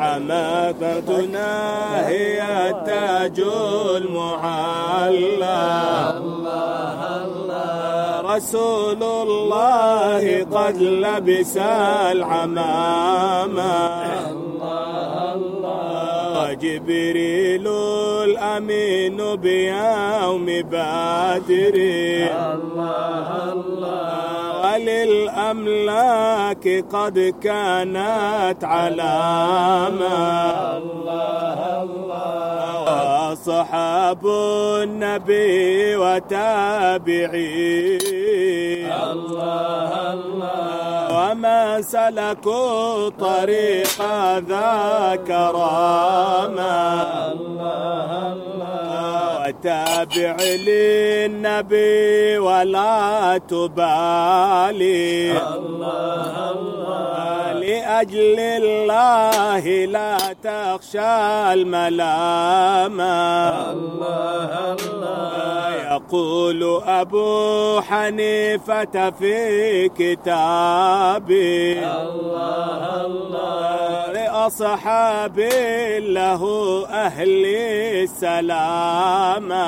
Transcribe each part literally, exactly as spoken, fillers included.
عمامتنا هي التاج المعلى. رسول الله قد لبس العمامة. وجبريل الأمين بيوم بدر. وللأملاك قد كانت علامة. وأصحاب النبي وتابعين وما سلكوا طريق ذا كرامة. وتابع للنبي ولا تبالي. لأجل الله لا تخشى الملامة. يقول أبو حنيفة في كتابه لأصحاب له أهل السلامة.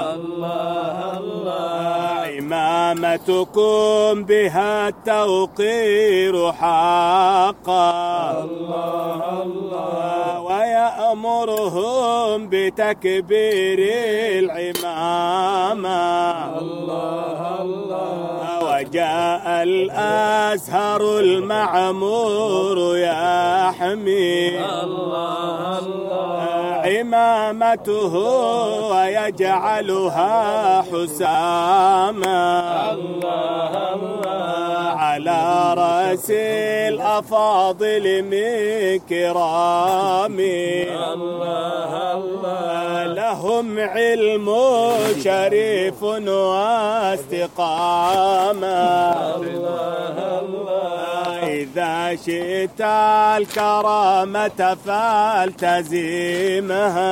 إمامتكم بها التوقير حقا. ويأمرهم بتكبير العمامة. وجاء الأزهر المعمور يحمي عمامته ويجعلها حساما. على رأس الأفاضل من كرامي. لهم علم شريف واستقامة. إذا شئت الكرامة فالتزمها.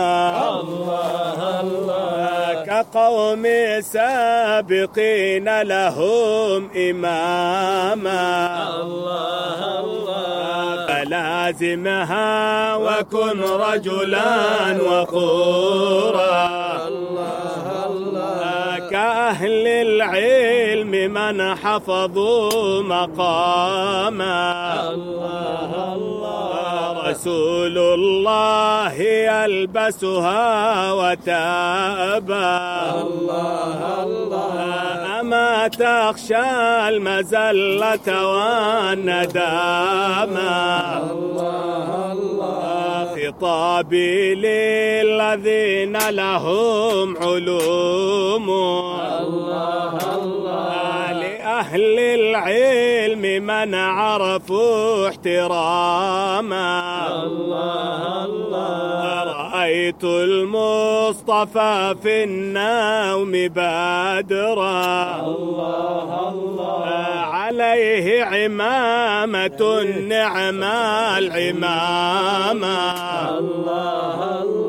كقوم سابقين لهم إماما. فلازمها وكن رجلا وقورا. كأهل العلم من حفظوا مقاما. رسول الله يلبسها وتابا. أما تخشى المزلة والندامة. خطابي للذين لهم علوم. لأهل العلم من عرفوا احتراما. رأيت المصطفى في النوم بدرا. عليه عمامة نعم العمامة.